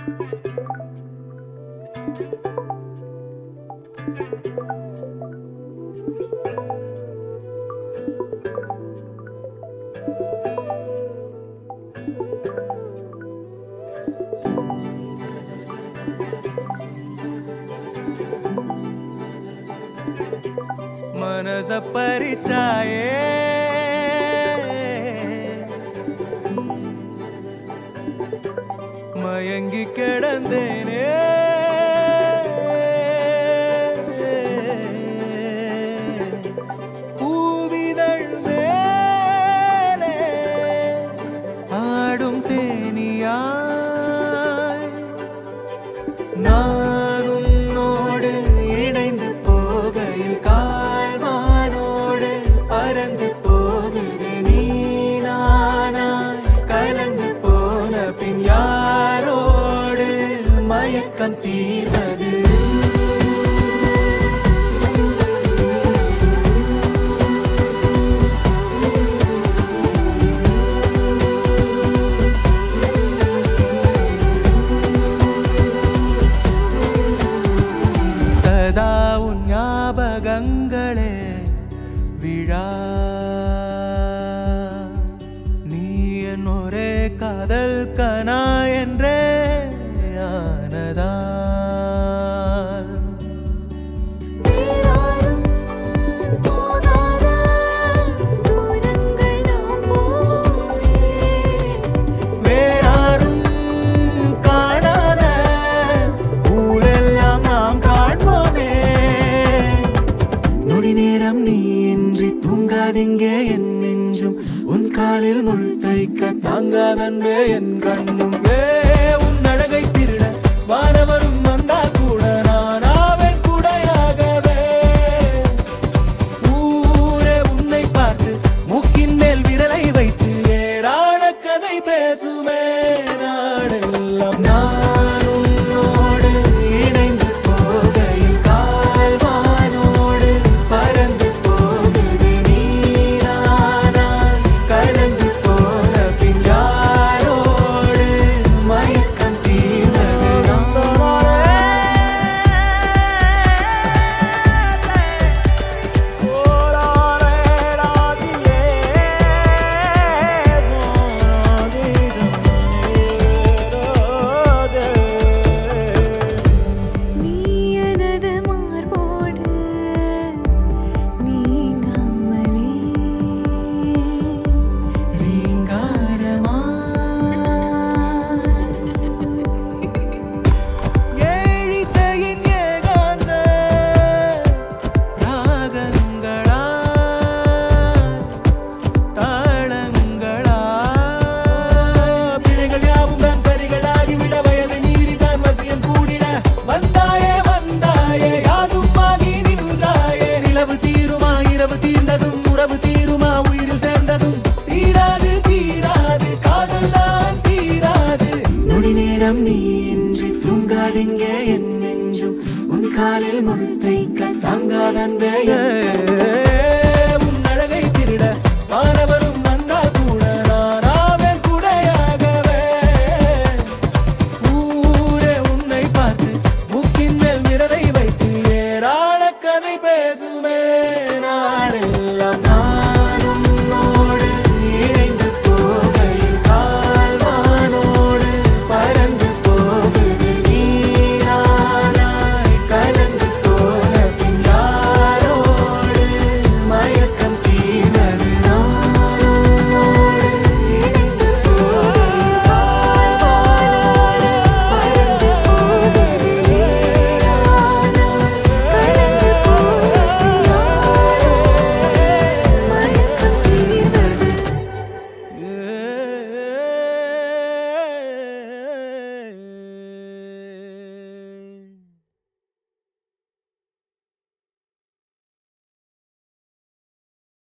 मनस परिचाये मयंगी किडंदेने पूविदल मेले आडुम तेनियाय நான் உன்னோடு இணைந்து போகையில் கால்வானோடு பறந்து போகுது நீ நானாய் கலந்து போன பின் யாரோடு மயக்கம் தீர்வது சதா உன் ஞாபகங்களே விழா நீ என் ஒரே காதல் கனா என்றே ஆனதால் வேறாரும் காணாத ஊரெல்லாம் நாம் காண்போமே நொடி நேரம் நீ இன்றி தூங்காதெங்கே என் நெஞ்சும் உன் காலில் முள் தைக்க தாங்காதன்பே என் கண்ணும் உன் அழகை திருட வானவரும் வந்தா கூட நானாவே கூடையாகவே ஊரே உன்னை பார்த்து மூக்கின் மேல் விரலை வைத்து ஏராள கதை பேசுமே நாடெல்லாம் நான் உன்னோடு இணைந்து போகையில் கால்வானோடு பறந்து போகுது நீ நானாய் கலந்து போன பின் யாரோடு மயக்கம் தீர்வது நீ எனது மார்போடு நீங்காமலே ரீங்காரமா ஏழிசையின் ஏகாந்த ராகங்களா தாளங்களா பிழைகள் யாவும் தான் சரிகளாகிவிட வயது மீறிதான் வசியம் கூடிட வந்தாயே வந்தாயே யாதும் ஆகி நின்றாயே நிலவு தீருமா இரவு தீர்ந்ததும் உறவு தீருமா உயிரில் சேர்ந்ததும் தீராது தீராது காதல் தான் தீராது நொடி நேரம் நீ இன்றி தூங்காதெங்கே என் நெஞ்சும் உன் காலில் முள் தைக்க தாங்காதன்பே